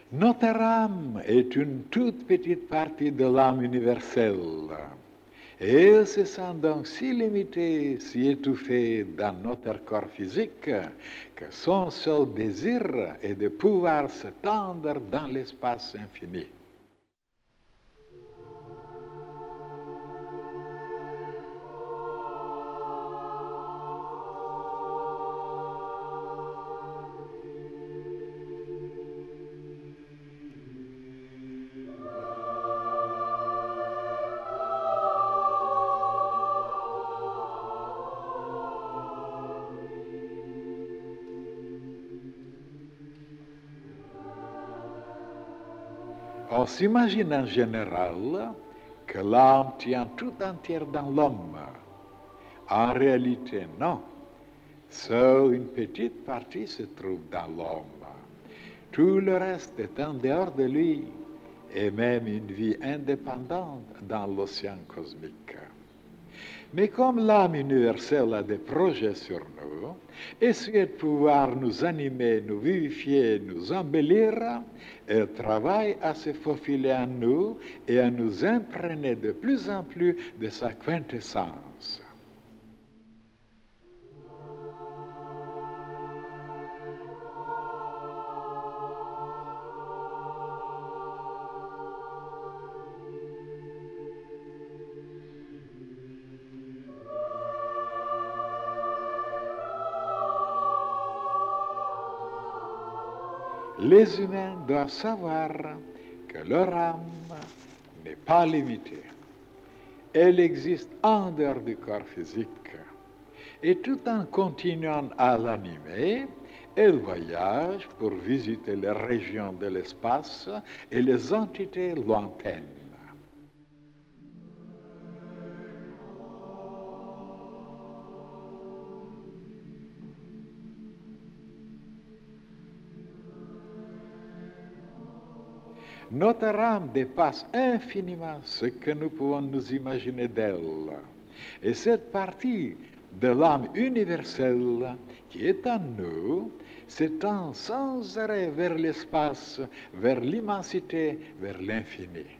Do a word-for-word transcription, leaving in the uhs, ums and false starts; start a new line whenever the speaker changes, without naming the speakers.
Notre âme est une toute petite partie de l'âme universelle. Et elle se sent donc si limitée, si étouffée dans notre corps physique, que son seul désir est de pouvoir se tendre dans l'espace infini. On s'imagine en général que l'âme tient tout entière dans l'homme. En réalité, non. Seule une petite partie se trouve dans l'homme. Tout le reste est en dehors de lui, et même une vie indépendante dans l'océan cosmique. Mais comme l'âme universelle a des projets sur nous, et souhaite pouvoir nous animer, nous vivifier, nous embellir, elle travaille à se faufiler en nous et à nous imprégner de plus en plus de sa quintessence. Les humains doivent savoir que leur âme n'est pas limitée. Elle existe en dehors du corps physique. Et tout en continuant à l'animer, elle voyage pour visiter les régions de l'espace et les entités lointaines. Notre âme dépasse infiniment ce que nous pouvons nous imaginer d'elle. Et cette partie de l'âme universelle qui est en nous s'étend sans arrêt vers l'espace, vers l'immensité, vers l'infini.